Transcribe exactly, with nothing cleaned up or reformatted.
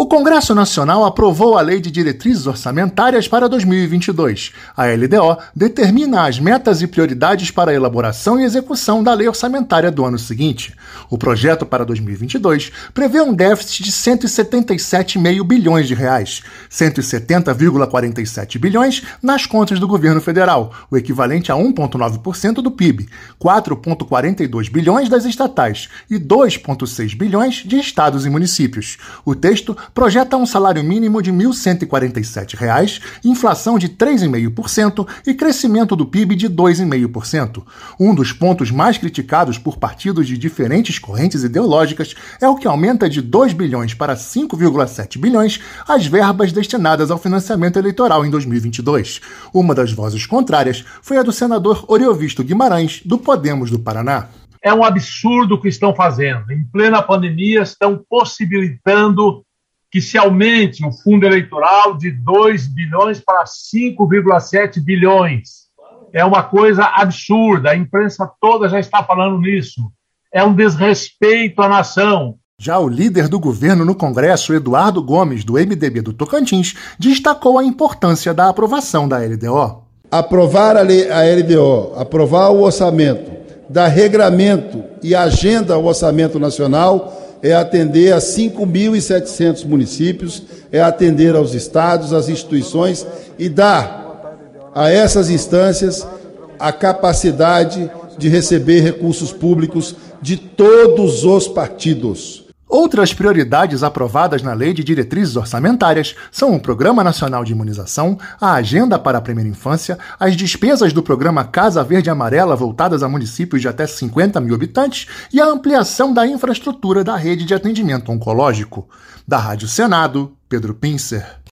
Congresso Nacional aprovou a Lei de Diretrizes Orçamentárias para dois mil e vinte e dois. A L D O determina as metas e prioridades para a elaboração e execução da lei orçamentária do ano seguinte. O projeto para dois mil e vinte e dois prevê um déficit de cento e setenta e sete vírgula cinco bilhões de reais, cento e setenta vírgula quarenta e sete bilhões nas contas do governo federal, o equivalente a um vírgula nove por cento do P I B, quatro vírgula quarenta e dois bilhões das estatais e dois vírgula seis bilhões de estados e municípios. O texto projeta um salário mínimo de mil cento e quarenta e sete reais, inflação de três vírgula cinco por cento e crescimento do P I B de dois vírgula cinco por cento. Um dos pontos mais criticados por partidos de diferentes correntes ideológicas é o que aumenta de dois bilhões para cinco vírgula sete bilhões as verbas destinadas ao financiamento eleitoral em dois mil e vinte e dois. Uma das vozes contrárias foi a do senador Oriovisto Guimarães, do Podemos do Paraná. É um absurdo o que estão fazendo. Em plena pandemia, estão possibilitando que se aumente o fundo eleitoral de dois bilhões para cinco vírgula sete bilhões. É uma coisa absurda, a imprensa toda já está falando nisso. É um desrespeito à nação. Já o líder do governo no Congresso, Eduardo Gomes, do M D B do Tocantins, destacou a importância da aprovação da L D O. Aprovar a, lei, a L D O, aprovar o orçamento, dar regramento e agenda ao orçamento nacional é atender a cinco mil e setecentos municípios, é atender aos estados, às instituições e dar a essas instâncias a capacidade de receber recursos públicos de todos os partidos. Outras prioridades aprovadas na Lei de Diretrizes Orçamentárias são o Programa Nacional de Imunização, a Agenda para a Primeira Infância, as despesas do Programa Casa Verde e Amarela voltadas a municípios de até cinquenta mil habitantes e a ampliação da infraestrutura da rede de atendimento oncológico. Da Rádio Senado, Pedro Pincer.